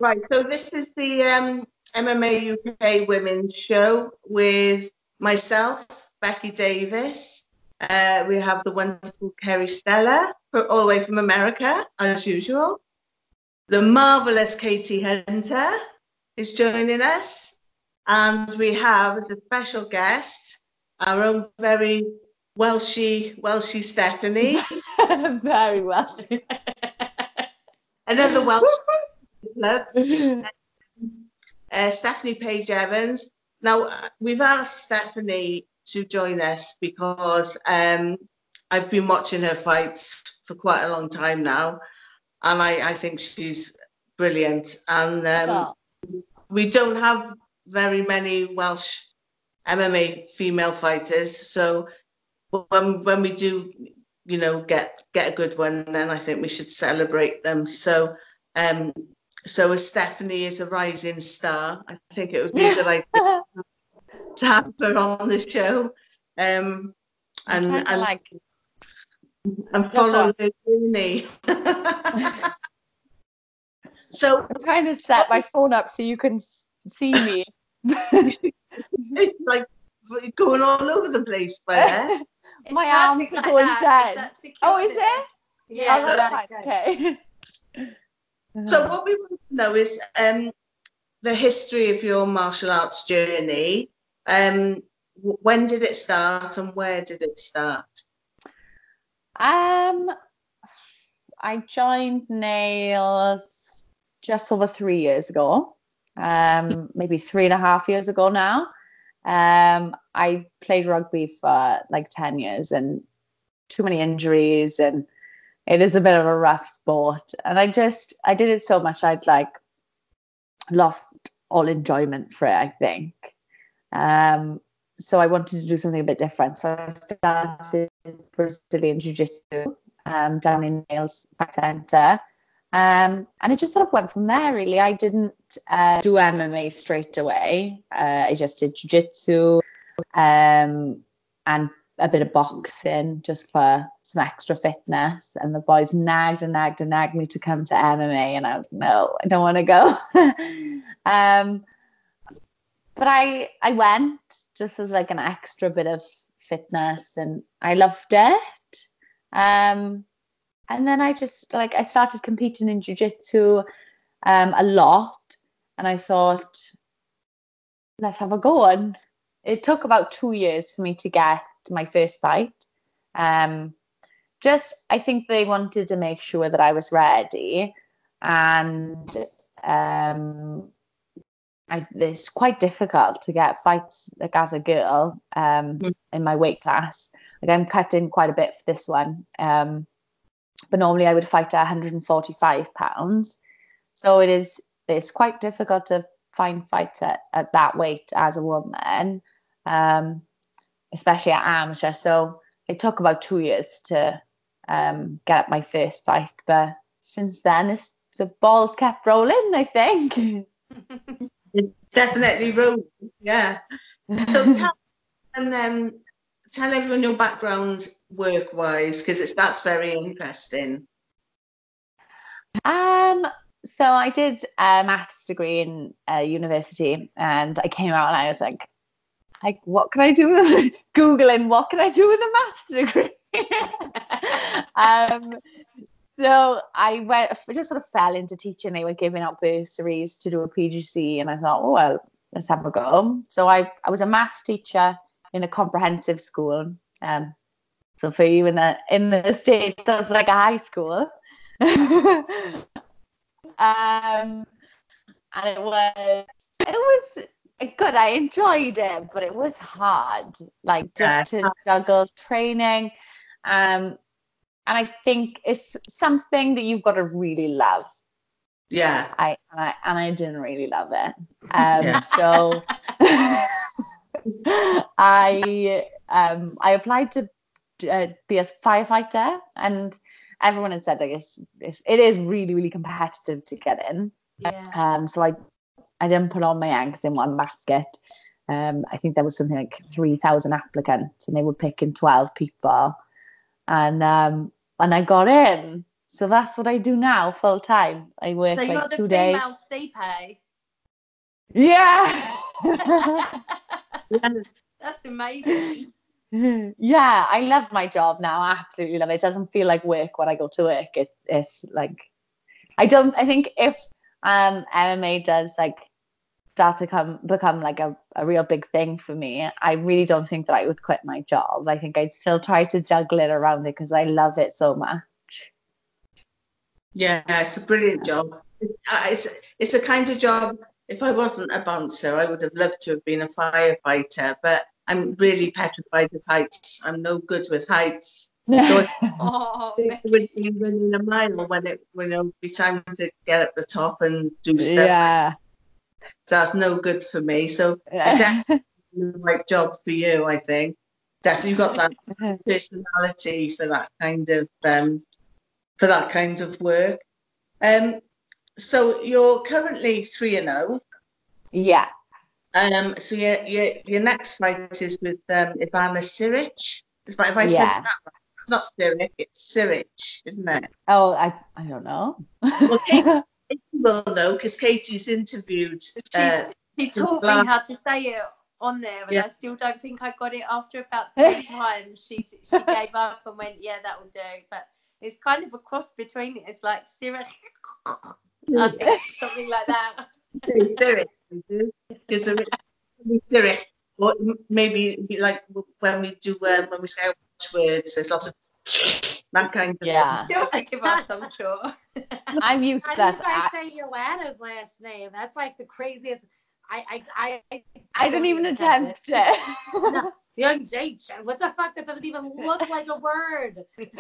Right, so this is the MMA UK Women's Show with myself, Becky Davis. We have the wonderful Kerry Stella, all the way from America, as usual. The marvellous Katie Hunter is joining us. And we have as a special guest, our own very Welshy Stephanie. Very Welshy. Another Welsh love. Stephanie Page Evans. Now, we've asked Stephanie to join us because I've been watching her fights for quite a long time now, and I think she's brilliant. And we don't have very many Welsh MMA female fighters, so when we do, you know, get a good one, then I think we should celebrate them. So as Stephanie is a rising star, I think it would be a good idea to have her on the show, and follow her journey. So I'm trying to set my phone up so you can see me. It's like going all over the place by there. My arms are going dead. Oh, is it? Yeah, oh, that's fine. Okay. So what we want to know is the history of your martial arts journey. When did it start and where did it start? I joined Nails just over 3 years ago, maybe 3.5 years ago now. I played rugby for like 10 years and too many injuries, and it is a bit of a rough sport. And I did it so much I'd like lost all enjoyment for it, I think. So I wanted to do something a bit different. So I started Brazilian Jiu-Jitsu down in Nails Back Centre. And it just sort of went from there, really. I didn't do MMA straight away. I just did jiu-jitsu and a bit of boxing just for some extra fitness. And the boys nagged me to come to MMA. And I was like, no, I don't want to go. But I went just as like an extra bit of fitness, and I loved it. And then I started competing in jiu-jitsu a lot, and I thought, let's have a go. And it took about 2 years for me to get my first fight. I think they wanted to make sure that I was ready, and it's quite difficult to get fights like as a girl in my weight class. Like I'm cutting quite a bit for this one. But normally I would fight at 145 pounds. So it's quite difficult to find fights at that weight as a woman, especially at amateur. So it took about 2 years to get my first fight. But since then, the ball's kept rolling, I think. It's definitely rolling, yeah. So tell everyone your background work-wise, because that's very interesting. So I did a maths degree in university, and I came out and I was like, what can I do with Googling what can I do with a maths degree? So I just sort of fell into teaching. They were giving out bursaries to do a PGC, and I thought, oh, well, let's have a go. So I was a maths teacher in a comprehensive school. So for you in the States, that's like a high school. And it was good. I enjoyed it, but it was hard, like just to juggle training. And I think it's something that you've got to really love. Yeah. I didn't really love it. So I applied to be a firefighter, and everyone had said like it is really, really competitive to get in. Yeah. So I didn't put all my eggs in one basket. I think there was something like 3,000 applicants, and they were picking 12 people, and I got in. So that's what I do now, full time. I work So you're like the 2 female days. Stipe. Yeah. That's amazing. Yeah, I love my job now. I absolutely love it. It doesn't feel like work when I go to work. It's like I think if MMA does like start to become like a real big thing for me, I really don't think that I would quit my job. I think I'd still try to juggle it around it because I love it so much. Yeah, it's a brilliant job. It's a kind of job. If I wasn't a bouncer, I would have loved to have been a firefighter, but I'm really petrified of heights. I'm no good with heights. So Oh, it would be running a mile when it'll be time to get up the top and do stuff. Yeah. So that's no good for me. So definitely the right job for you, I think. Definitely got that personality for that kind of work. So you're currently 3-0. Yeah. So your next fight is with Ivana Siric. If I said Yeah. that right, not Siric, it's Siric, isn't it? Oh, I don't know. Well, Katie will know because Katie's interviewed. She taught me how to say it on there, and I still don't think I got it after about 10 times. She gave up and went, yeah, that will do. But it's kind of a cross between it. It's like Siric, I think, something like that. Siric, because Siric, or maybe like when we say words, there's lots of that kind of Yeah. She'll think of us, I'm sure. I'm used to How do you guys say Joanna's last name? That's like the craziest. I don't even attempt it. No, Young Jake. What the fuck? That doesn't even look like a word.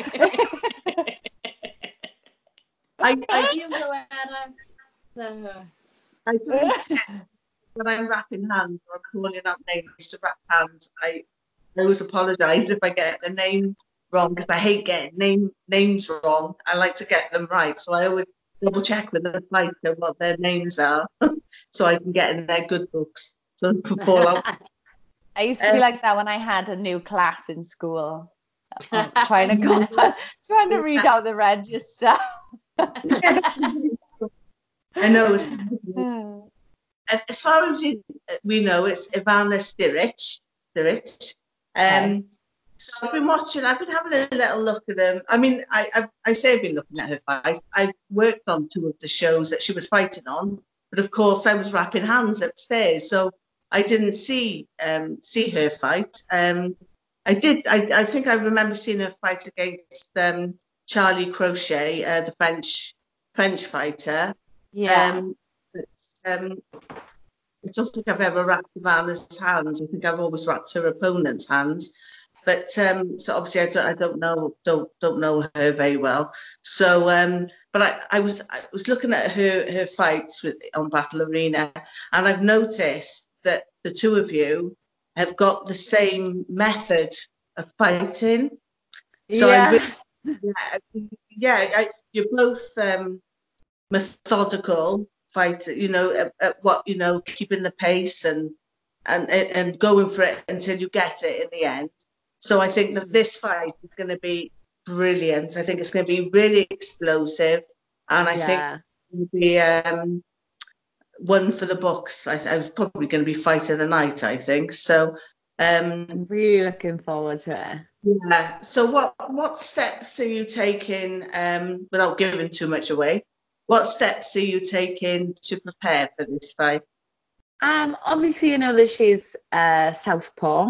You, Joanna. I when I'm wrapping hands or calling up names to wrap hands, I always apologise if I get the name wrong because I hate getting names wrong. I like to get them right, so I always double check with the fighter what their names are, so I can get in their good books. So I used to be like that when I had a new class in school, trying to read out the register. I know. As far as we know, it's Ivana Siric. So I've been watching. I've been having a little look at them. I mean, I say I've been looking at her fight. I worked on 2 of the shows that she was fighting on, but of course I was wrapping hands upstairs, so I didn't see her fight. I did. I think I remember seeing her fight against Charlie Crochet, the French fighter. Yeah. I don't think I've ever wrapped Ivana's hands. I think I've always wrapped her opponent's hands. But so obviously I don't know her very well. So but I was looking at her fights on Battle Arena, and I've noticed that the 2 of you have got the same method of fighting. So you're both methodical fighter, at what, keeping the pace and going for it until you get it in the end. So I think that this fight is going to be brilliant. I think it's going to be really explosive, and I think it'll be one for the books. I was probably going to be fight of the night, I think. So I'm really looking forward to it. Yeah. So what steps are you taking, without giving too much away? What steps are you taking to prepare for this fight? Obviously, you know that she's southpaw.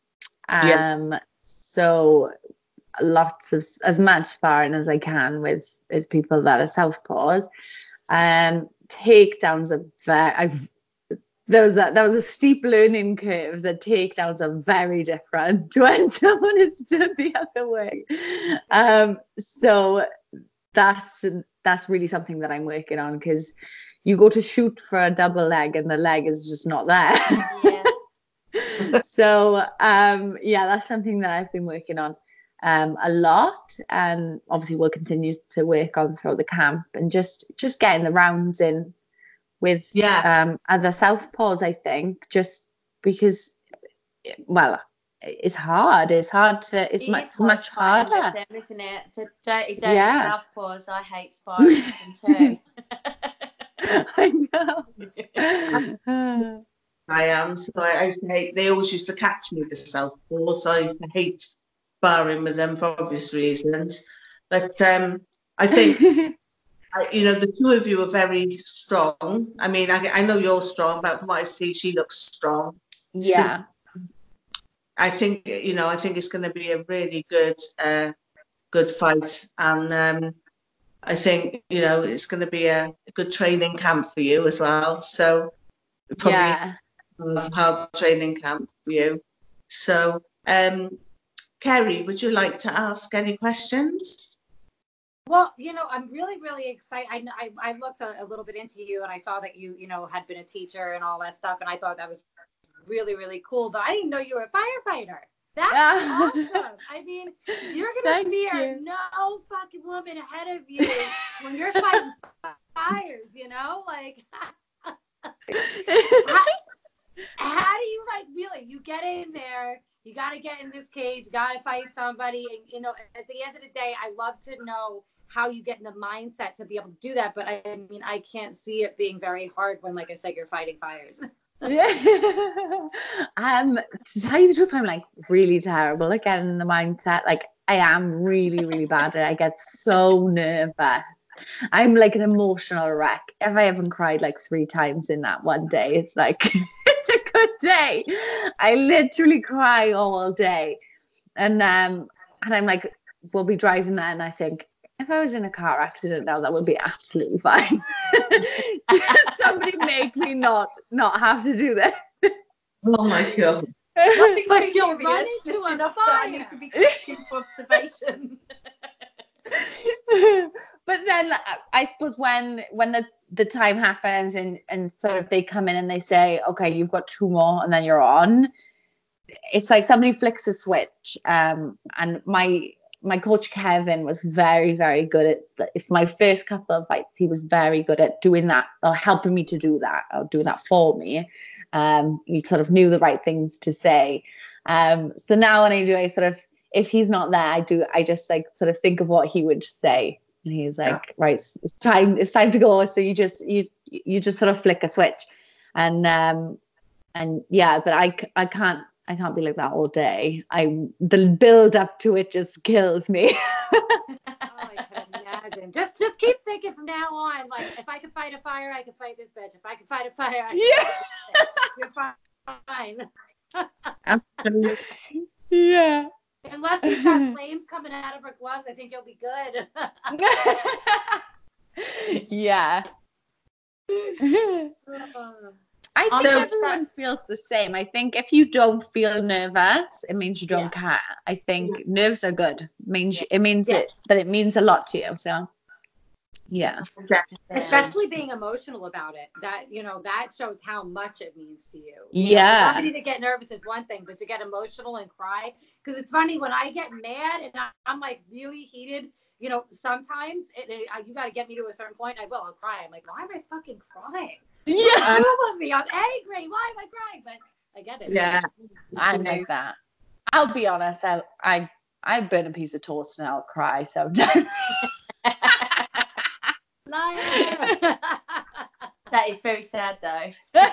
So lots of as much sparring as I can with people that are southpaws. Takedowns are there was a steep learning curve. The takedowns are very different when someone is done the other way. So that's really something that I'm working on, because you go to shoot for a double leg and the leg is just not there. Yeah. So that's something that I've been working on a lot, and obviously we'll continue to work on throughout the camp, and just getting the rounds in with other southpaws, I think, just because, well, is hard. It's hard to. It's It much is hard much fighting with harder. them, isn't it? To dirty Yeah. southpaws. I hate sparring with them too. I know. I am, so I hate. They always used to catch me the southpaw, so I hate sparring with them for obvious reasons. But I think the two of you are very strong. I mean, I know you're strong, but from what I see, she looks strong. Yeah. So I think it's going to be a really good fight, and I think it's going to be a good training camp for you as well. So probably a hard training camp for you. So, Kerry, would you like to ask any questions? Well, I'm really, really excited. I looked a little bit into you, and I saw that you had been a teacher and all that stuff, and I thought that was really, really cool. But I didn't know you were a firefighter. That's awesome. I mean, you're gonna fear no fucking woman ahead of you when you're fighting fires. Like. How do you really? You get in there. You got to get in this cage. You got to fight somebody, and at the end of the day, I love to know how you get in the mindset to be able to do that. But I mean, I can't see it being very hard when, like I said, you're fighting fires. Yeah. To tell you the truth, I'm like really terrible at getting in the mindset. Like I am really, really bad at it. I get so nervous. I'm like an emotional wreck. If I haven't cried like 3 times in that one day, it's like it's a good day. I literally cry all day. And I'm like, we'll be driving there, and I think, if I was in a car accident now, that would be absolutely fine. Just somebody make me not have to do this. Oh my God. But you're running just enough that I need to be searching for observation. But then I suppose when the time happens and sort of they come in and they say, okay, you've got 2 more and then you're on, it's like somebody flicks a switch. And my coach Kevin was very, very good at, if my first couple of fights, he was very good at doing that, or helping me to do that, or doing that for me. He sort of knew the right things to say. So now when I do, I sort of, if he's not there, I just like sort of think of what he would say. And he's like, right, it's time to go. So you just sort of flick a switch. And yeah, but I can't be like that all day. The build up to it just kills me. I can imagine. Just keep thinking from now on, like, if I could fight a fire, I could fight this bitch. If I could fight a fire, you're fine. Absolutely. Yeah. Unless she's got flames coming out of her gloves, I think you'll be good. Yeah. I think everyone feels the same. I think if you don't feel nervous, it means you don't care. I think nerves are good. It means that it means a lot to you. So yeah. Especially being emotional about it. That that shows how much it means to you. Yeah. Somebody to get nervous is one thing, but to get emotional and cry. Because it's funny, when I get mad and I'm like really heated, sometimes you got to get me to a certain point. I'll cry. I'm like, why am I fucking crying? Yeah. Me. I'm angry. Why am I crying? But I get it. Yeah. I'm like that. I'll be honest. I burn a piece of toast and I'll cry sometimes. That is very sad, though.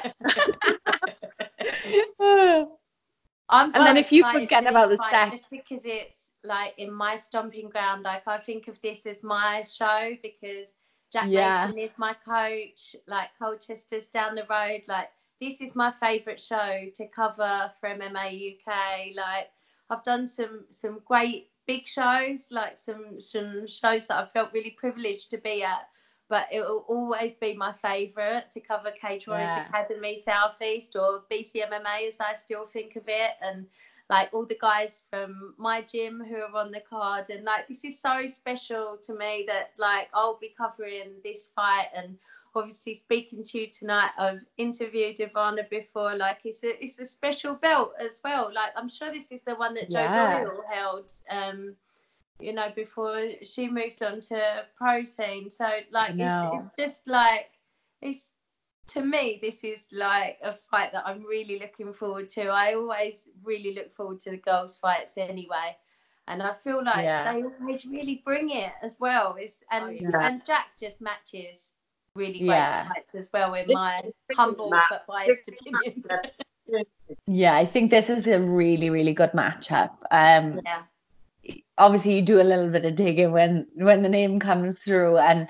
And then if you forget about the sex, just because it's like in my stomping ground, like I think of this as my show because Jack Mason is my coach. Like Colchester's down the road. Like this is my favourite show to cover for MMA UK. Like I've done some great big shows, like some shows that I felt really privileged to be at. But it will always be my favourite to cover Cage Warriors Academy Southeast or BCMMA as I still think of it. And like all the guys from my gym who are on the card. And like this is so special to me that like I'll be covering this fight. And obviously speaking to you tonight, I've interviewed Ivana before. Like it's a special belt as well. Like I'm sure this is the one that Joe Doyle held. Before she moved on to pro scene. So like it's just like it's to me, this is like a fight that I'm really looking forward to. I always really look forward to the girls' fights anyway. And I feel like they always really bring it as well. And Jack just matches really great fights as well, in my humble but biased opinion. Yeah, I think this is a really, really good matchup. Obviously, you do a little bit of digging when the name comes through, and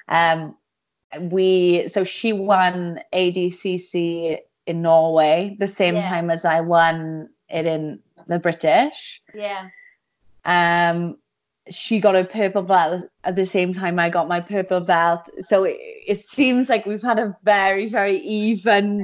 so she won ADCC in Norway the same time as I won it in the British. She got a purple belt at the same time I got my purple belt, so it seems like we've had a very, very even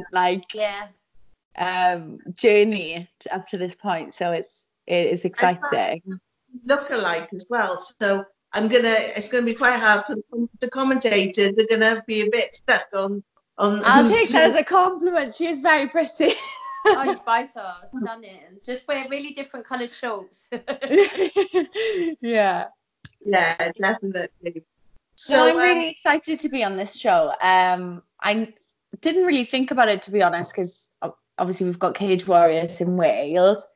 journey up to this point, so it is exciting. Look alike as well, so it's gonna be quite hard for the commentators. They're gonna be a bit stuck on I'll take that as a compliment. She is very pretty. Oh, you both are stunning. Just wear really different coloured shorts. Yeah, definitely. So I'm really excited to be on this show. I didn't really think about it, to be honest, because obviously we've got Cage Warriors in Wales.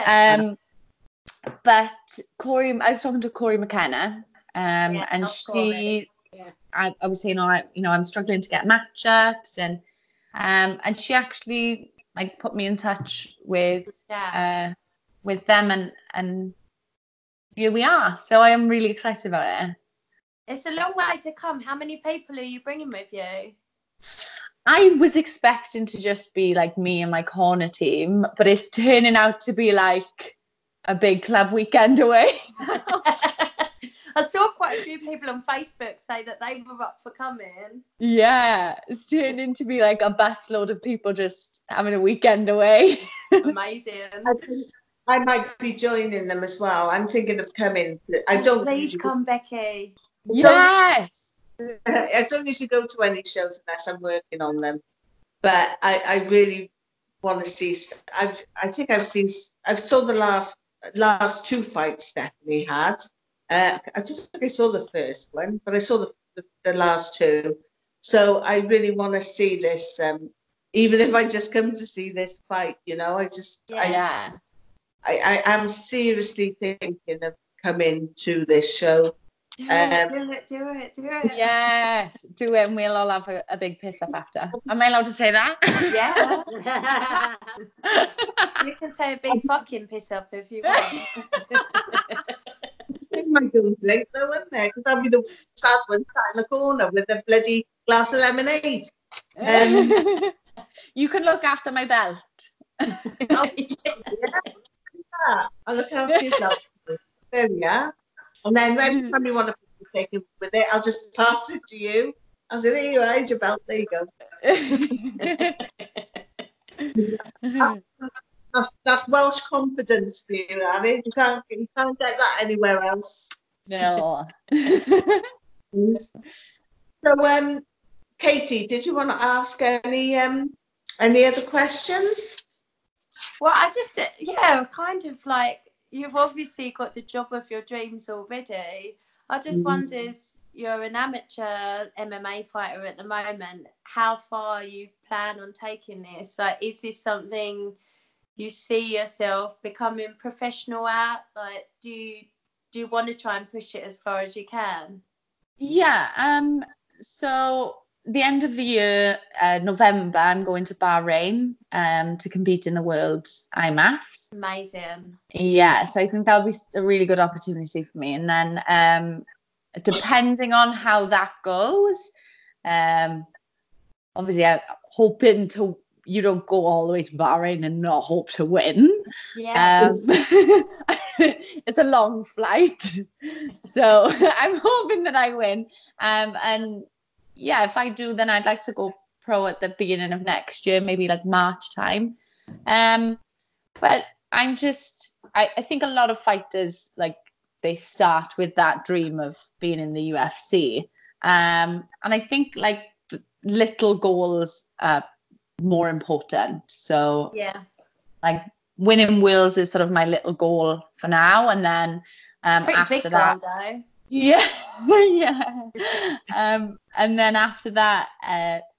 But I was talking to Corey McKenna, and she, I was saying, I'm struggling to get matchups, and she actually put me in touch with them, and here we are. So I am really excited about it. It's a long way to come. How many people are you bringing with you? I was expecting to just be me and my corner team, but it's turning out to be a big club weekend away. I saw quite a few people on Facebook say that they were up for coming. Yeah, it's turned into be a busload of people just having a weekend away. Amazing. I might be joining them as well. I'm thinking of coming. Please come, Becky. Yes. I don't usually go to any shows unless I'm working on them, but I really want to see. I saw the last two fights Stephanie had. I just think I saw the first one, but I saw the last two. So I really want to see this, even if I just come to see this fight. I am seriously thinking of coming to this show. Do it. Yes, do it, and we'll all have a big piss up after. Am I allowed to say that? Yeah. You can say a big fucking piss up if you want. My drink though, isn't there? Because I'll be the sad one sat in the corner with a bloody glass of lemonade. You can look after my belt. I'll look after yourself. There we are. And then every time you want to take it with it, I'll just pass it to you. I'll say, there you are, your belt. There you go. That's Welsh confidence for you, Annie. You can't get that anywhere else. No. So, Katie, did you want to ask any other questions? Well, kind of you've obviously got the job of your dreams already. I just wondered, you're an amateur MMA fighter at the moment. How far you plan on taking this? Is this something you see yourself becoming professional at? Do you want to try and push it as far as you can? Yeah. So the end of the year, November, I'm going to Bahrain to compete in the World IMAFs. Amazing. Yeah, so I think that'll be a really good opportunity for me. And then depending on how that goes, obviously I'm hoping you don't go all the way to Bahrain and not hope to win. Yeah. It's a long flight. So I'm hoping that I win. And yeah, if I do, then I'd like to go pro at the beginning of next year, maybe March time. But I think a lot of fighters, they start with that dream of being in the UFC. And I think little goals are more important. So yeah, winning Worlds is sort of my little goal for now. And then after that, goal, though. Yeah, yeah. And then after that,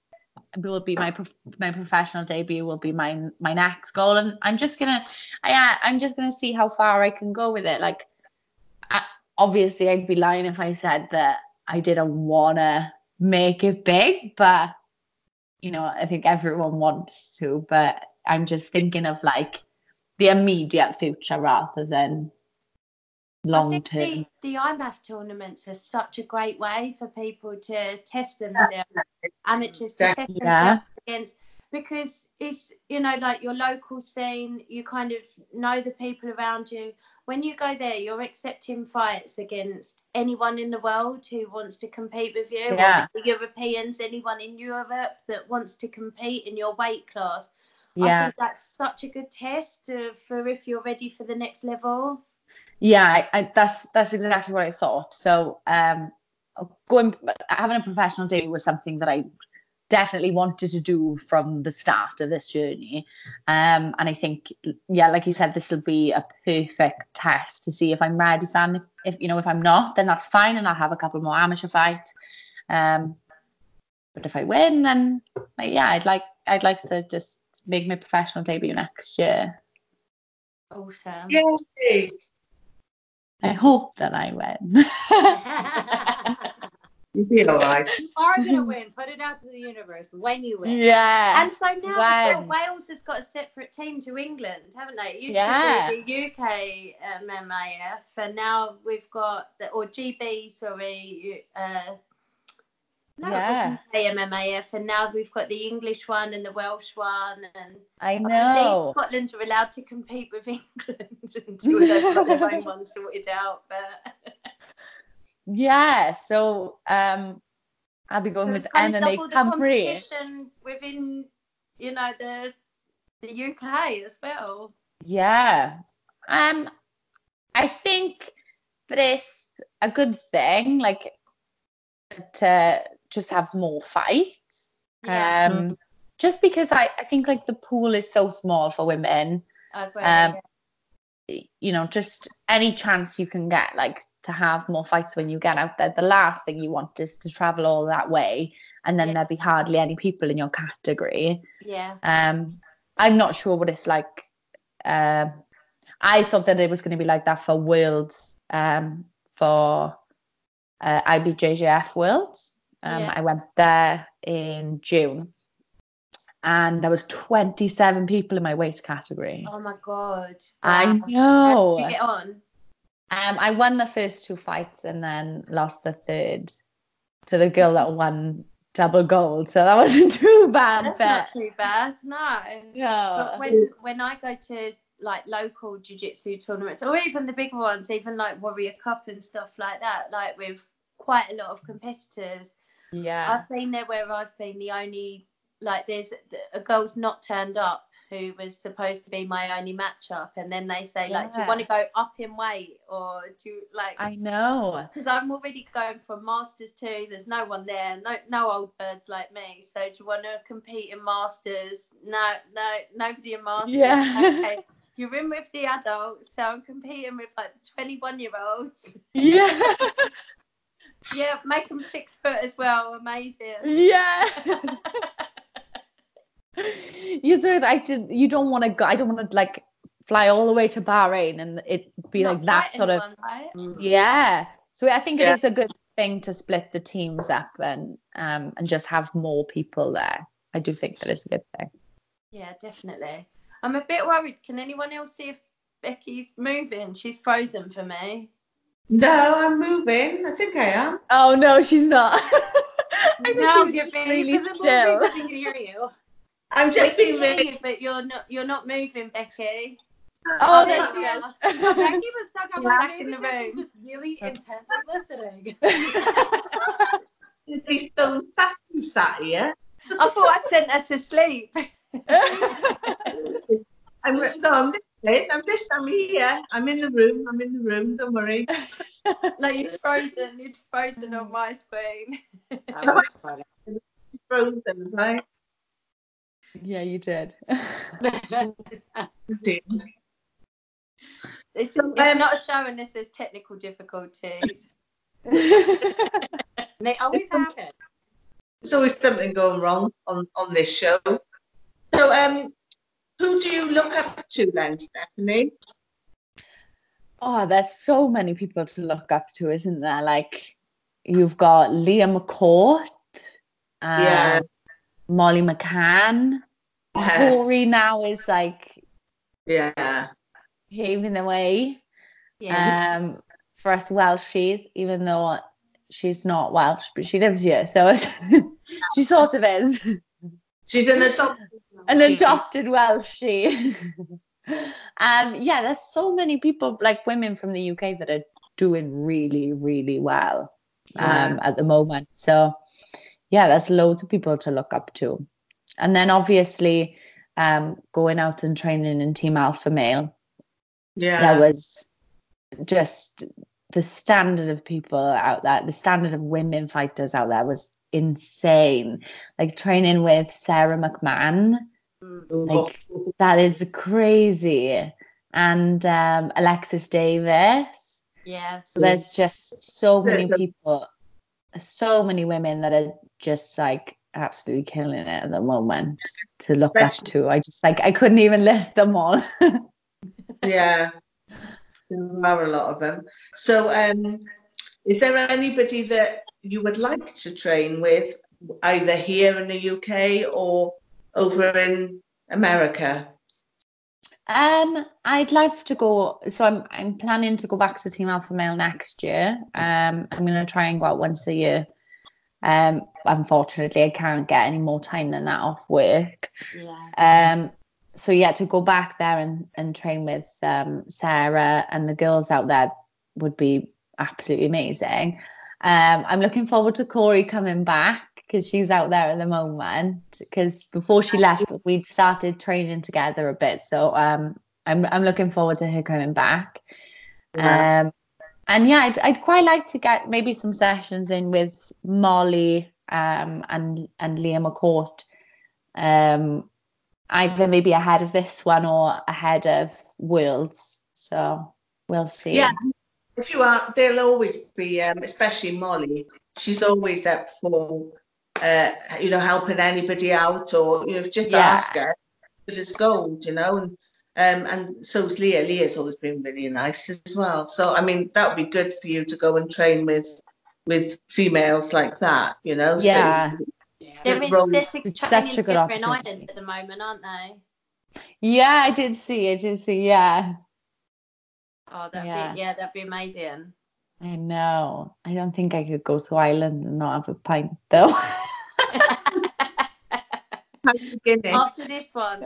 will be my professional debut will be my next goal, and I'm just gonna see how far I can go with it. Like, obviously I'd be lying if I said that I didn't wanna make it big, but I think everyone wants to, but I'm just thinking of like the immediate future rather than long term. I think the IMMAF tournaments are such a great way for people to test themselves, amateurs to test themselves against, because it's, like your local scene, you kind of know the people around you. When you go there, you're accepting fights against anyone in the world who wants to compete with you, or the Europeans, anyone in Europe that wants to compete in your weight class. I think that's such a good test for if you're ready for the next level. Yeah, that's exactly what I thought. So having a professional debut was something that I definitely wanted to do from the start of this journey. And I think, like you said, this will be a perfect test to see if I'm ready. If I'm not, then that's fine, and I'll have a couple more amateur fights. But if I win, then I'd like to just make my professional debut next year. Awesome. Yay. I hope that I win. You'll be all right. You are going to win. Put it out to the universe when you win. Yeah. And so now Wales has got a separate team to England, haven't they? It used to be the UK MMAF, and now we've got GB, sorry. MMAF, and now we've got the English one and the Welsh one, and I know. I believe Scotland are allowed to compete with England until they've got their own one sorted out. But so I'll be going with MMA competition within the UK as well. Yeah, I think that it's a good thing, like, to just have more fights. Just because I think like the pool is so small for women. Just any chance you can get, like, to have more fights when you get out there. The last thing you want is to travel all that way and then there'd be hardly any people in your category. I'm not sure what it's like. I thought that it was going to be like that for Worlds, for IBJJF Worlds. I went there in June, and there was 27 people in my weight category. Oh my god! Wow. I know. How did you get on? I won the first 2 fights and then lost the third to the girl that won double gold. So that wasn't too bad. That's not too bad, no. Yeah. But when I go to like local jiu-jitsu tournaments, or even the bigger ones, even like Warrior Cup and stuff like that, like with quite a lot of competitors. I've been there where I've been the only, like, there's a girl's not turned up who was supposed to be my only matchup, and then they say like, do you want to go up in weight, or do you, like, I know, because I'm already going from Masters 2, there's no one there, no old birds like me, so do you want to compete in Masters? No, nobody in Masters. Okay, you're in with the adults, so I'm competing with like the 21-year-olds. Make them 6 foot as well. Amazing. You don't want to go. I don't want to like fly all the way to Bahrain and it be like that sort of. Right? So I think it is a good thing to split the teams up and just have more people there. I do think that is a good thing. Yeah, definitely. I'm a bit worried. Can anyone else see if Becky's moving? She's frozen for me. No, I'm moving. I think I am. Oh no, she's not. I think she was just really still. I can hear you. I'm just being really, but you're not moving, Becky. Oh, there she is. Becky was stuck on my in the room, just really intently listening. She's still sat here. I thought I'd sent her to sleep. I'm listening. I'm here. I'm in the room. Don't worry. No, you'd frozen on my screen. Frozen, right? Yeah, you did. It's not showing this as technical difficulties. They always happen. There's always something going wrong on this show. So, who do you look up to then, Stephanie? Oh, there's so many people to look up to, isn't there? Like, you've got Leah McCourt, Yeah. Molly McCann. Yes. Tori now is like Yeah. paving the way Yeah. for us Welshies, even though she's not Welsh, but she lives here, so she sort of is. She's an adopted Welshie. Yeah, there's so many people, like women from the UK, that are doing really, really well at the moment. So yeah, there's loads of people to look up to. And then obviously going out and training in Team Alpha Male. Yeah. That was just the standard of people out there, the standard of women fighters out there was insane. Like training with Sarah McMahon, like that is crazy. And Alexis Davis. Yeah. So there's just so many people, so many women that are just like absolutely killing it at the moment to look up to. I couldn't even list them all. Yeah. There are a lot of them. So is there anybody that you would like to train with, either here in the UK or over in America? I'd love to go. So I'm planning to go back to Team Alpha Male next year. I'm going to try and go out once a year. Unfortunately, I can't get any more time than that off work. Yeah. So yeah, to go back there and train with Sarah and the girls out there would be absolutely amazing. I'm looking forward to Corey coming back because she's out there at the moment. Because before she left, we'd started training together a bit. So I'm looking forward to her coming back. Yeah. And yeah, I'd quite like to get maybe some sessions in with Molly and Leah McCourt. Either maybe ahead of this one or ahead of Worlds. So we'll see. Yeah, if you are, there'll always be, especially Molly. She's always up for, helping anybody out, or just ask her. But it's gold, and so's Leah. Leah's always been really nice as well. So I mean, that would be good for you to go and train with females like that, Yeah. So They're it's such a good different opportunity. islands at the moment, aren't they? Yeah, I did see. Yeah. Oh, that'd be amazing. I know. I don't think I could go to Ireland and not have a pint though. After this one.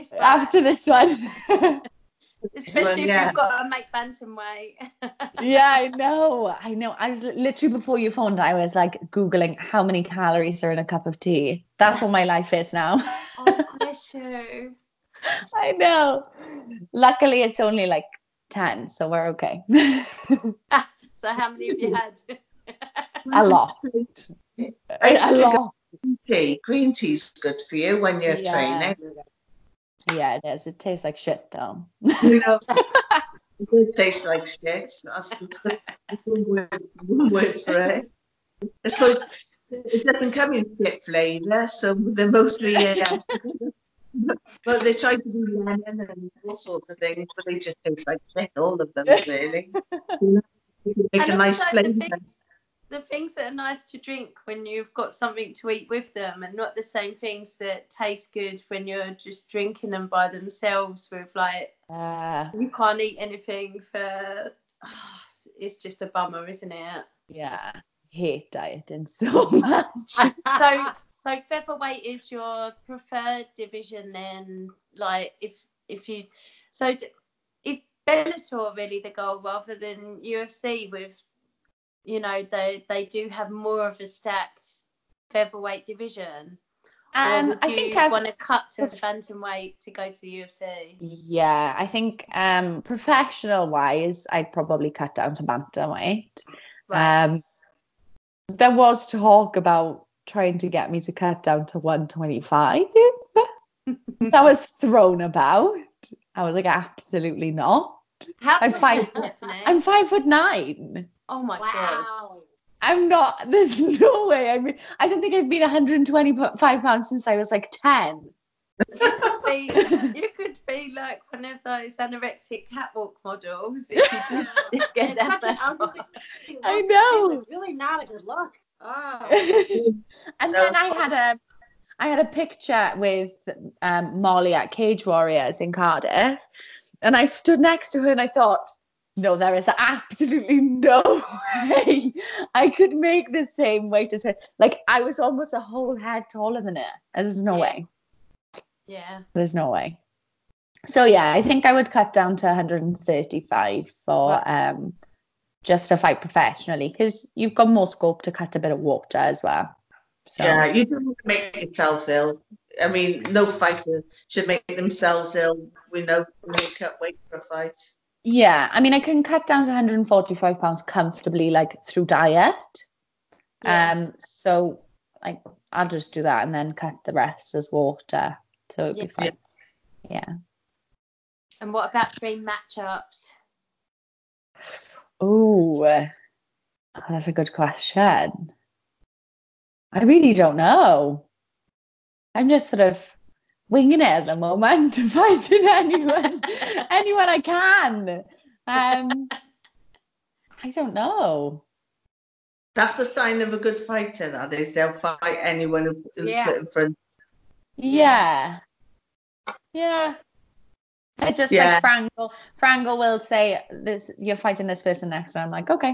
Especially if you've got to make bantamweight. Yeah, I know. I was literally, before you phoned, I was like Googling how many calories are in a cup of tea. That's what my life is now. Oh, bless you. I know. Luckily, it's only like 10, so we're okay. So how many have you had? A lot. A lot. Green tea's good for you when you're training. Yeah, it is. It tastes like shit, though. It does taste like shit. That's one word for it. I suppose it doesn't come in shit flavour, so they're mostly, but they try to do lemon and all sorts of things, but they just taste like shit, all of them, really. Make a nice flavour. The things that are nice to drink when you've got something to eat with them, and not the same things that taste good when you're just drinking them by themselves with you can't eat anything for it's just a bummer, isn't it? Yeah, I hate dieting so much. So featherweight is your preferred division then? Like if you is Bellator really the goal rather than UFC? With they do have more of a stacked featherweight division. Or would you want to cut to bantamweight to go to the UFC? Yeah, I think professional wise, I'd probably cut down to bantamweight. Right. There was talk about trying to get me to cut down to 125. That was thrown about. I was like, absolutely not. I'm 5'9". Oh my God. I'm not. There's no way. I mean, I don't think I've been 125 pounds since I was like 10. You could be like one of those anorexic catwalk models if you just get It's such an that. ugly look, I know. too. It's really not a good look. Oh. And then I had a picture with Molly at Cage Warriors in Cardiff, and I stood next to her and I thought, no, there is absolutely no way I could make the same weight as her. Like, I was almost a whole head taller than her. There's no way. Yeah. There's no way. So yeah, I think I would cut down to 135 for just to fight professionally, because you've got more scope to cut a bit of water as well. So. Yeah, you don't make yourself ill. I mean, no fighter should make themselves ill. We know when they cut weight for a fight. Yeah, I mean, I can cut down to 145 pounds comfortably, like through diet. Yeah. So I'll just do that and then cut the rest as water. So it'll be fine. Yeah. And what about dream matchups? Oh, that's a good question. I really don't know. I'm just sort of winging it at the moment, fighting anyone I can. I don't know. That's the sign of a good fighter, that is. They'll fight anyone who's put in front. Yeah. Yeah. I just like Frankel. Frankel will say, "This, you're fighting this person next," and I'm like, okay.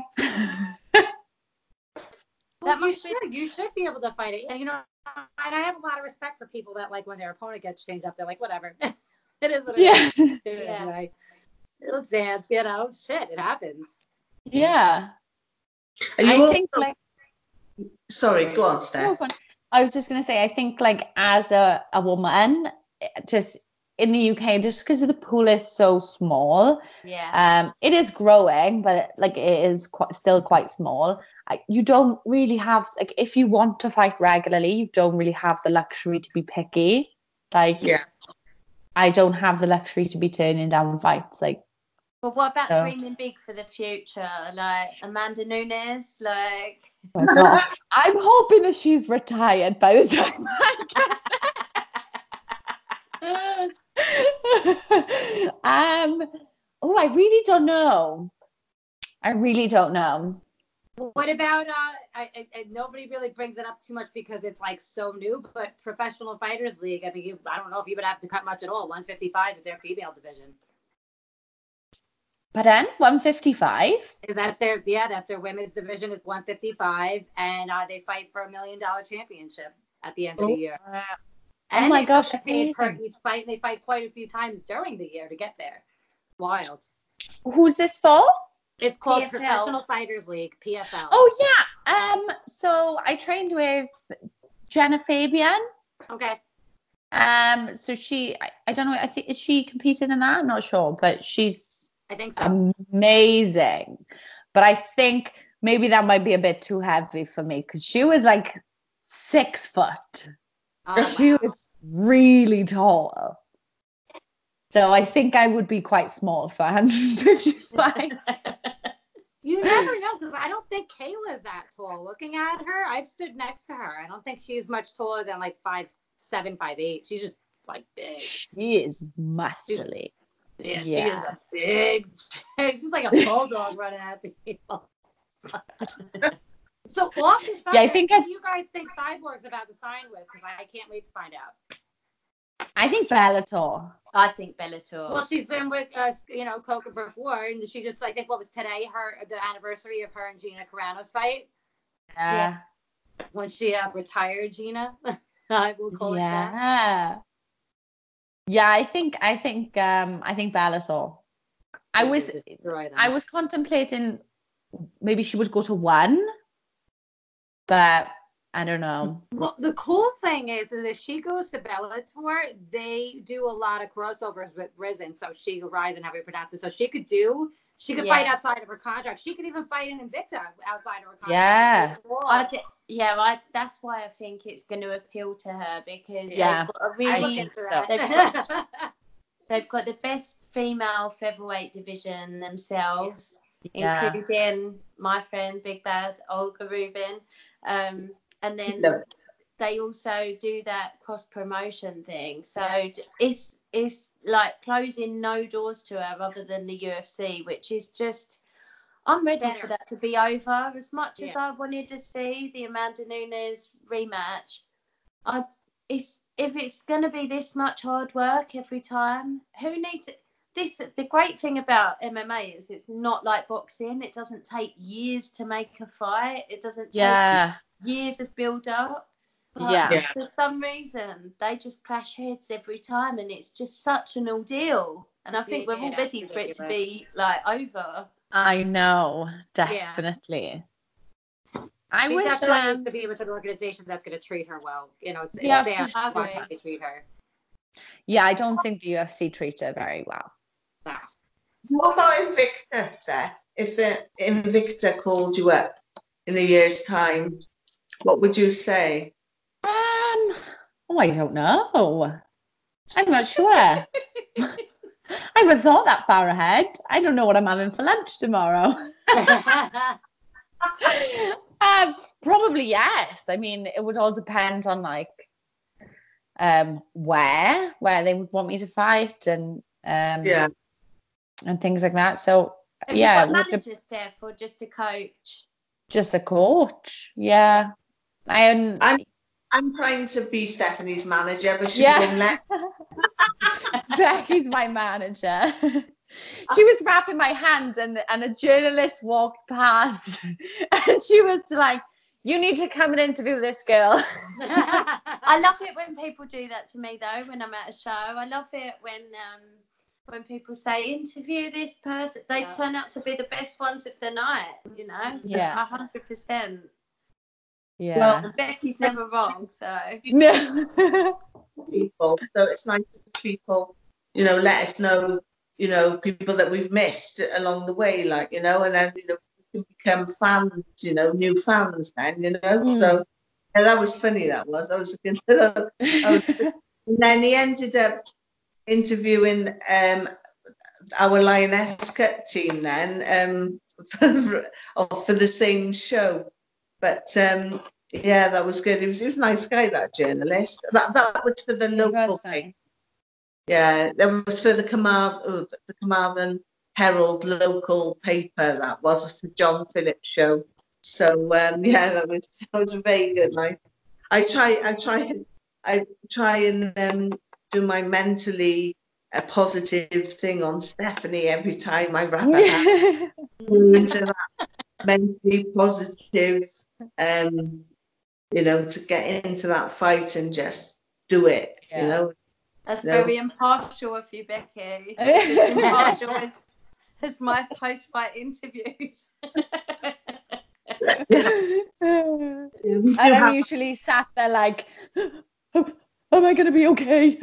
Well, you should be able to fight it. And, you know, and I have a lot of respect for people that, like, when their opponent gets changed up, they're like, whatever. It is what it is. Yeah. Like, let's dance, you know. Shit, it happens. Yeah. I think like... Sorry, go on, Steph. I was just going to say, I think like as a woman, just in the UK, just because the pool is so small, it is growing, but like it is still quite small. You don't really have, like, if you want to fight regularly, you don't really have the luxury to be picky. Like, I don't have the luxury to be turning down fights. Like, but what about dreaming big for the future, like Amanda Nunes? Like, oh my God. I'm hoping that she's retired by the time oh, I really don't know. What about nobody really brings it up too much because it's like so new, but Professional Fighters League, I mean, I don't know if you would have to cut much at all. 155 is their female division. But then 155? That's their women's division is 155, and they fight for $1 million championship at the end of the year. And my gosh, each fight. They fight quite a few times during the year to get there. Wild. Who's this for? It's called PFL. Professional Fighters League, PFL. Oh yeah. So I trained with Jenna Fabian. Okay. So she, I don't know. I think, is she competed in that? I'm not sure, but I think so. Amazing. But I think maybe that might be a bit too heavy for me because she was like 6 foot. She was really tall. So I think I would be quite small for 155. You never know, because I don't think Kayla is that tall. Looking at her, I've stood next to her. I don't think she's much taller than like 5'7", 5'8". She's just like big. She is muscly. She is a big. She's like a bulldog running at people. So off the subject, I think who do you guys think Cyborg's about to sign with? Because I can't wait to find out. I think Bellator. I think Bellator. Well, she's been with Coca before, and she just, I think, what was today, the anniversary of her and Gina Carano's fight. Yeah. When she retired, Gina. We'll call it that. Yeah, I think Bellator. I was contemplating maybe she would go to 1, but I don't know. Well, the cool thing is if she goes to Bellator, they do a lot of crossovers with Rizin. So she could rise and however you pronounce it. So she could fight outside of her contract. She could even fight in Invicta outside of her contract. Yeah. That's why I think it's going to appeal to her because they've got the best female featherweight division themselves. including my friend Big Bad Olga Rubin, and then they also do that cross promotion thing. So it's like closing no doors to her other than the UFC, which is just, I'm ready for that to be over. As much as I wanted to see the Amanda Nunes rematch, if it's going to be this much hard work every time, who needs it? The great thing about MMA is it's not like boxing. It doesn't take years to make a fight. It doesn't take years of build up. But for some reason, they just clash heads every time, and it's just such an ordeal. And I think we're all ready for it to be like over. I know, definitely. I She's wish to be with an organization that's going to treat her well. You know, it's how they treat her. Yeah, I don't think the UFC treats her very well. No. What about Invicta, Seth? If Invicta called you up in a year's time, what would you say? I don't know. I'm not sure. I haven't thought that far ahead. I don't know what I'm having for lunch tomorrow. Probably yes. I mean, it would all depend on like where they would want me to fight and and things like that. So have you got managers, Steph, or just a coach? Just a coach. Yeah. I'm trying to be Stephanie's manager, but she won't let. Becky's my manager. She was wrapping my hands and a journalist walked past and she was like, you need to come and interview this girl. I love it when people do that to me though, when I'm at a show. I love it when people say interview this person. They turn out to be the best ones of the night, you know? So 100%. Yeah. Well, Becky's never wrong, so. No. People. So it's nice if people, you know, let us know, you know, people that we've missed along the way, like, you know, and then, you know, we can become fans, you know, new fans then, you know. So that was funny, that was. I was and then he ended up interviewing our Lioness Cut team then for the same show. But that was good. He was a nice guy, that journalist. That was for the local thing. Yeah, that was for the Carmarthen Herald local paper. That was the John Phillips show. So that was very good. Like I try and do my mentally a positive thing on Stephanie every time I wrap it up into that mentally positive, you know, to get into that fight and just do it, you know. That's very impartial of you, Becky. As impartial as my post-fight interviews. And I'm usually sat there like, am I going to be okay?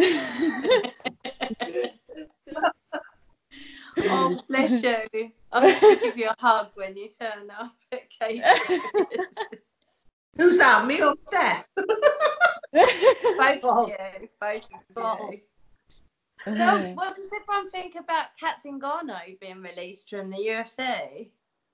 Oh, bless you. I'm going to give you a hug when you turn up at Katie. Who's that, me or Steph? Both of you. So, what does everyone think about Kat Zingano being released from the UFC?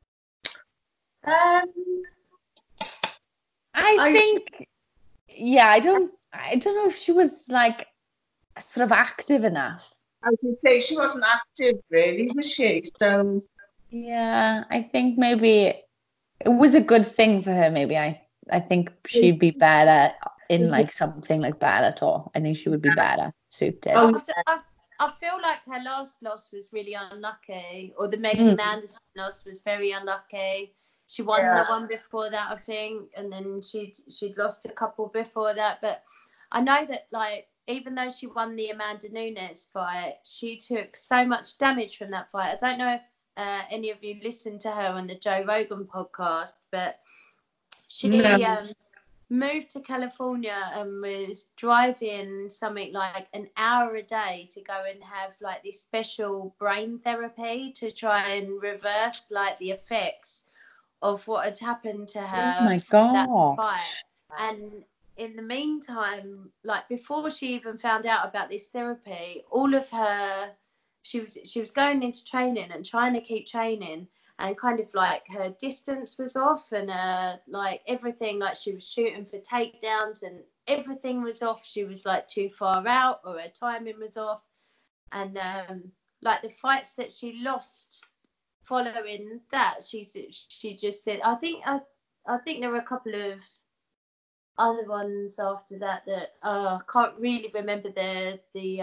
I think, I don't know if she was like sort of active enough. I was going to say she wasn't active, really, was she? So yeah, I think maybe it was a good thing for her. Maybe I think she'd be better in like something like Bellator. I think she would be better suited. I feel like her last loss was really unlucky, or the Megan Anderson loss was very unlucky. She won the one before that, I think, and then she'd lost a couple before that. But I know that, like, even though she won the Amanda Nunes fight, she took so much damage from that fight. I don't know if any of you listened to her on the Joe Rogan podcast, but she moved to California and was driving something like an hour a day to go and have like this special brain therapy to try and reverse like the effects of what had happened to her from that fight. And in the meantime, like before she even found out about this therapy, all of her, she was going into training and trying to keep training, and kind of like her distance was off, and like everything, like she was shooting for takedowns and everything was off. She was like too far out, or her timing was off. And like the fights that she lost following that, she just said, I think there were a couple of other ones after that I can't really remember the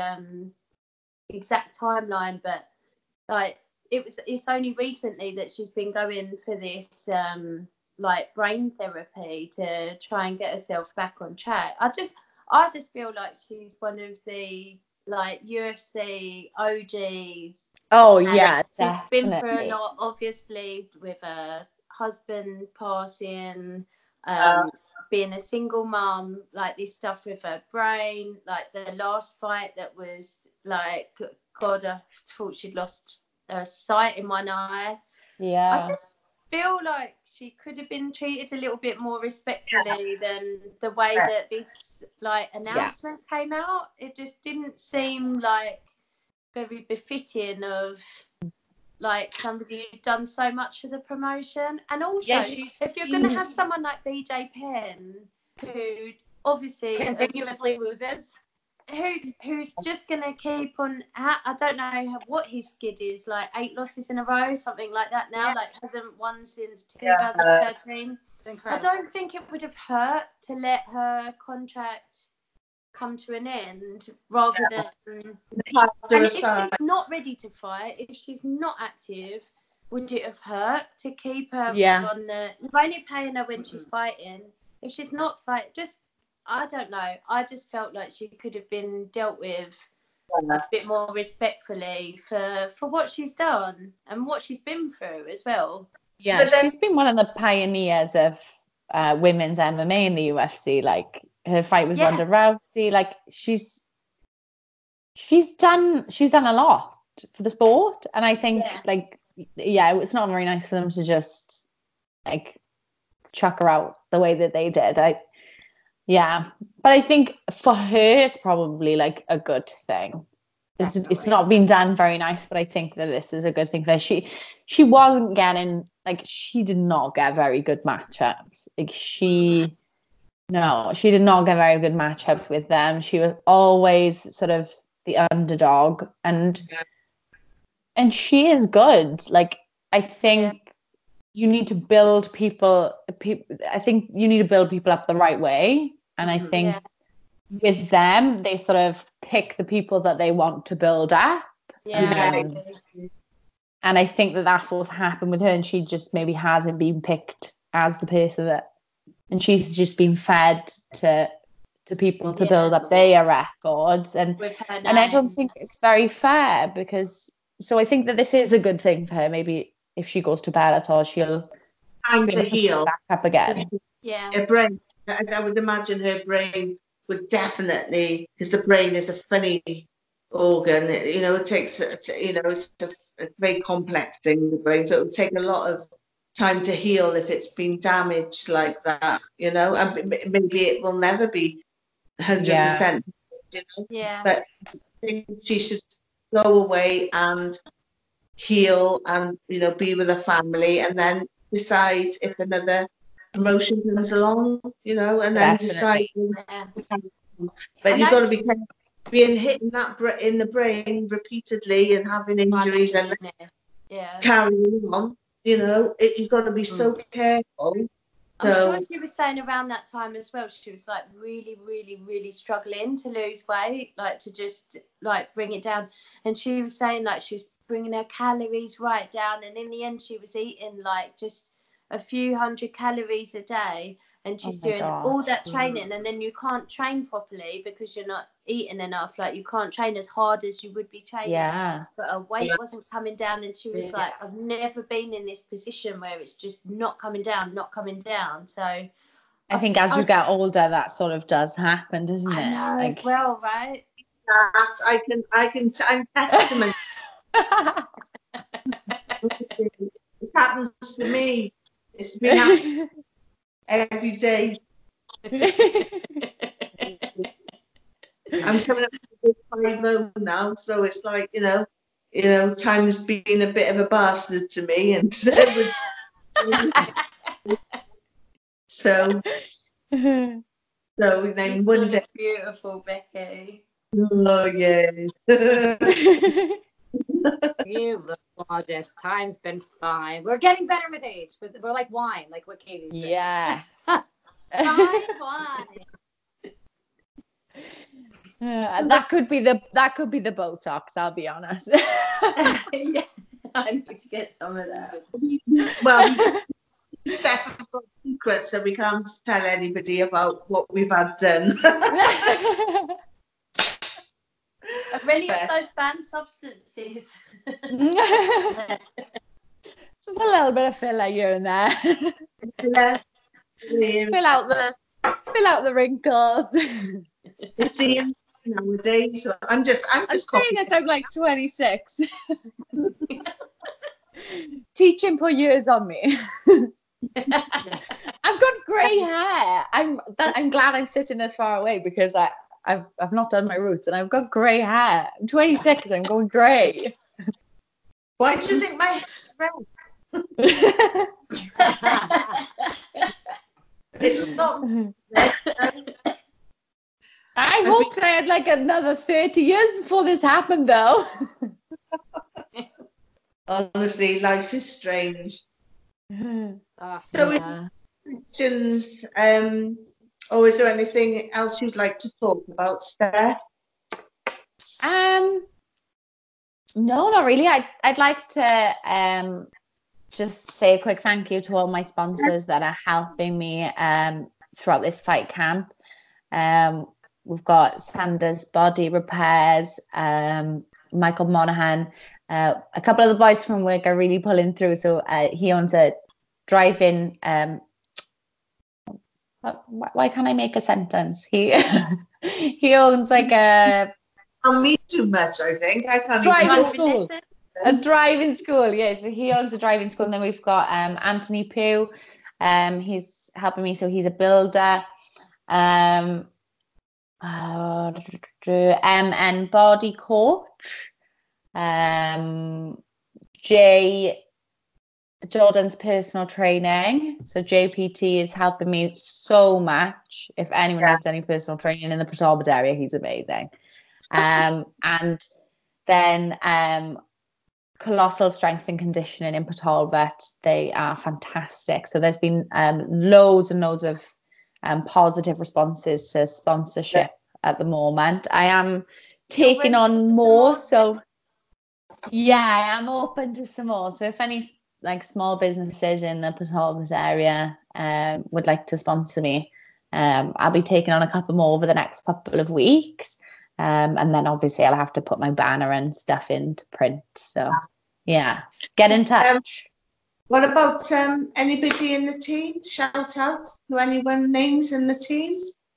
exact timeline, but like it's only recently that she's been going for this like brain therapy to try and get herself back on track. I just feel like she's one of the like UFC OGs. Oh yeah, she's definitely. been through a lot, obviously, with her husband passing, being a single mum, like this stuff with her brain, like the last fight that was like, God, I thought she'd lost her sight in one eye. Yeah. I just feel like she could have been treated a little bit more respectfully than the way that this like announcement came out. It just didn't seem like very befitting of like somebody who'd done so much for the promotion. And also, if you're going to have someone like BJ Penn, who obviously continuously loses, who's just going to keep on, I don't know what his skid is, like 8 losses in a row, something like that now, like hasn't won since 2013. I don't think it would have hurt to let her contract come to an end rather than, and if she's not ready to fight, if she's not active, would it have hurt to keep her on the, you're only paying her when she's fighting. If she's not fighting, just, I don't know, I just felt like she could have been dealt with a bit more respectfully for what she's done and what she's been through as well. Yeah, she's been one of the pioneers of women's MMA in the UFC. Like her fight with Ronda Rousey, like she's done a lot for the sport, and I think it's not very nice for them to just like chuck her out the way that they did. But I think for her it's probably like a good thing. It's not been done very nice, but I think that this is a good thing for her. She wasn't getting, like, she did not get very good matchups. Like she did not get very good matchups with them. She was always sort of the underdog, and she is good. Like, I think you need to build people. I think you need to build people up the right way, and I think with them, they sort of pick the people that they want to build up. And I think that that's what's happened with her, and she just maybe hasn't been picked as the person that, and she's just been fed to people to build up their records, and I don't think it's very fair, because so I think that this is a good thing for her. Maybe if she goes to Bellator, she'll time to heal back up again. Her brain, I would imagine her brain would definitely, because the brain is a funny organ, it takes, it's a very complex thing, the brain, so it would take a lot of time to heal if it's been damaged like that, and maybe it will never be 100%, but I think she should go away and heal and, be with her family, and then decide if another promotion comes along, and then decide. But you've got to be careful, being hit in the brain repeatedly and having injuries and carrying on. You've got to be so careful. I'm sure she was saying around that time as well, she was like really, really, really struggling to lose weight, like to just like bring it down. And she was saying like she was bringing her calories right down, and in the end she was eating like just a few hundred calories a day, and she's doing all that training, and then you can't train properly because you're not eating enough. Like you can't train as hard as you would be training, but her weight wasn't coming down, and she was like, I've never been in this position where it's just not coming down. So I think as you get older that sort of does happen, doesn't it? I know, as well, right? I'm testament. It happens to me. It's been happening every day. I'm coming up to 50 now, so it's like, time has been a bit of a bastard to me, and so then She's one day, beautiful, Becky. oh yeah. You look gorgeous. Time's been fine. We're getting better with age. We're like wine, like what Katie's drinking. Yeah. Fine wine. That could be the Botox, I'll be honest. Yeah, I need to get some of that. Well, Steph, I've got secrets that we can't tell anybody about what we've had done. Are many of those banned substances? Just a little bit of filler here and there. Fill out the wrinkles. It's in nowadays. So I'm just saying this, I'm like 26. Teaching put years on me. I've got grey hair. I'm glad I'm sitting this far away because I've not done my roots and I've got grey hair. I'm 26. I'm going grey. Why do you think my hair's red? It's not red. I hoped I had like another 30 years before this happened, though. Honestly, life is strange. So, questions, or is there anything else you'd like to talk about, Steph? No, not really. I'd like to just say a quick thank you to all my sponsors that are helping me throughout this fight camp. We've got Sanders Body Repairs, Michael Monaghan, a couple of the boys from work are really pulling through. So he owns a drive-in. Why can't I make a sentence? He owns like a. I'll meet too much, I think. I can't driving school. A driving school, yes. So he owns a driving school, and then we've got Anthony Pugh. He's helping me, so he's a builder. MN Body Coach. Jordan's personal training. So JPT is helping me so much. If anyone needs any personal training in the Port Talbot area, he's amazing. And then Colossal Strength and Conditioning in Port Talbot. They are fantastic. So there's been loads and loads of positive responses to sponsorship at the moment. I am taking on more. So yeah, I am open to some more. So if any like small businesses in the Port Talbot area would like to sponsor me, I'll be taking on a couple more over the next couple of weeks. And then obviously I'll have to put my banner and stuff into print. So yeah, get in touch. What about anybody in the team? Shout out to anyone names in the team?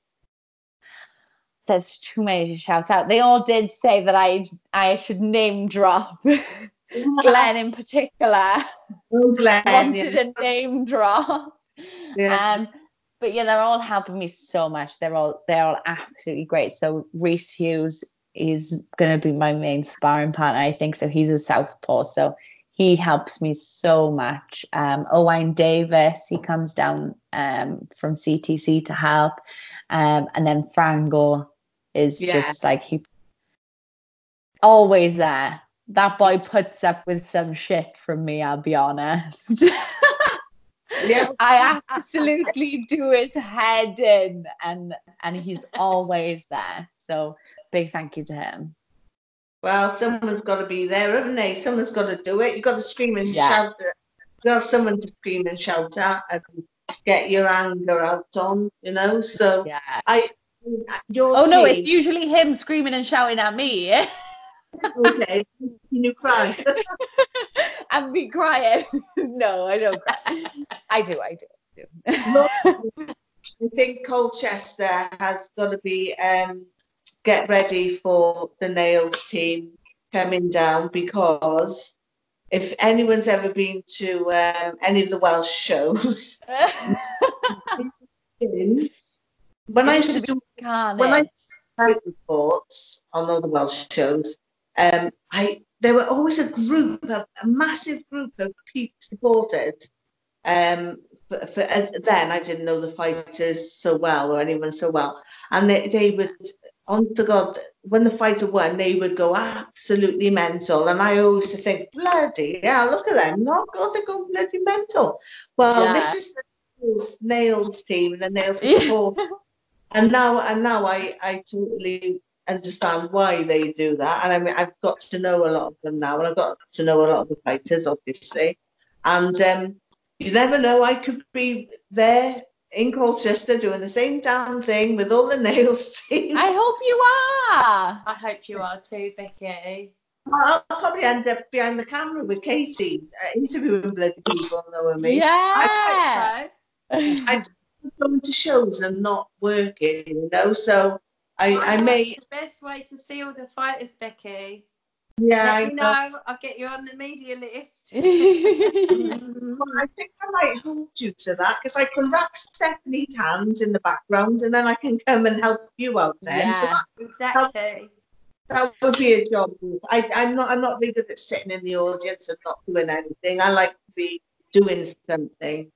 There's too many to shout out. They all did say that I should name drop. Glenn in particular wanted a name drop. Yeah. But yeah, they're all helping me so much. They're all absolutely great. So Reese Hughes is going to be my main sparring partner, I think. So he's a southpaw, so he helps me so much. Owain Davis, he comes down from CTC to help, and then Frango is just like he always there. That boy puts up with some shit from me, I'll be honest. Yeah. I absolutely do his head in, and he's always there. So big thank you to him. Well, someone's got to be there, haven't they? Someone's got to do it. You've got to scream and shout. You have someone to scream and shout at and get your anger out on, So your team, no, it's usually him screaming and shouting at me. Okay, can you cry? And me crying? No, I don't cry. I do. Look, I think Colchester has got to be get ready for the Nails team coming down, because if anyone's ever been to any of the Welsh shows, when I used to do reports on all the Welsh shows, I there were always a group, a massive group of peak supporters. Then I didn't know the fighters so well or anyone so well, and they would, on to God, when the fighter won, they would go absolutely mental, and I always used to think, bloody yeah, look at them, not God, they go bloody mental. Well, this is the Nails team, the Nails support, and now I totally understand why they do that, and I mean I've got to know a lot of them now, and I've got to know a lot of the fighters, obviously, and you never know, I could be there in Colchester doing the same damn thing with all the Nails team. I hope you are. I hope you are too, Becky. I'll probably end up behind the camera with Katie, interviewing bloody people, knowing me. Yeah. I I going to shows and not working, you know, so I may. It's the best way to see all the fighters, Becky. Yeah, Let me know. I'll get you on the media list. Well, I think I might hold you to that, because I can wrap Stephanie's hands in the background, and then I can come and help you out then. Yeah, so exactly. that would be a job. I'm not very good at sitting in the audience and not doing anything. I like to be doing something.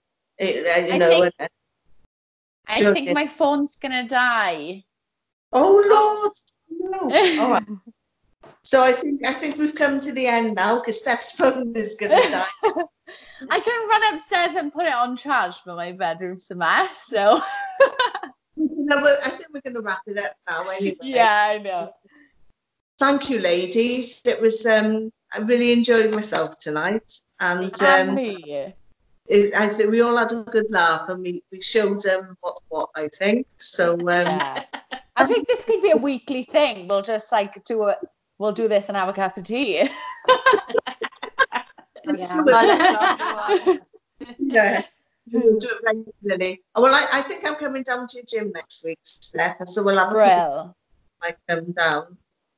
I think my phone's gonna die. Oh Lord! No. All right. So I think we've come to the end now, because Steph's phone is going to die. I can run upstairs and put it on charge, but my bedroom's a mess. So I think we're going to wrap it up now anyway. Yeah, I know. Thank you, ladies. It was I really enjoyed myself tonight, and I think we all had a good laugh, and we showed them what's what, I think. So yeah. I think this could be a weekly thing. We'll just like do it. We'll do this and have a cup of tea. Yeah. We'll do it regularly. Well, I think I'm coming down to your gym next week, Steph, so we'll have a Brill. I come down.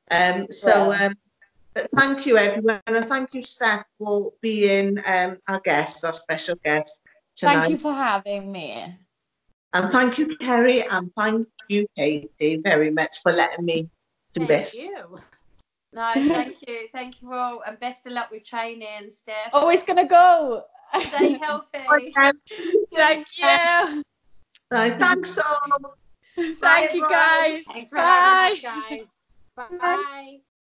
But thank you, everyone, and thank you, Steph, for being our guest, our special guest tonight. Thank you for having me. And thank you, Kerry, and thank you, Katie, very much for letting me do this. Thank you. No, thank you all, and best of luck with training, Steph. Always gonna go. Stay healthy. Thank you. Thanks all. Thank you, guys. Thanks for Bye. having us, guys. Bye.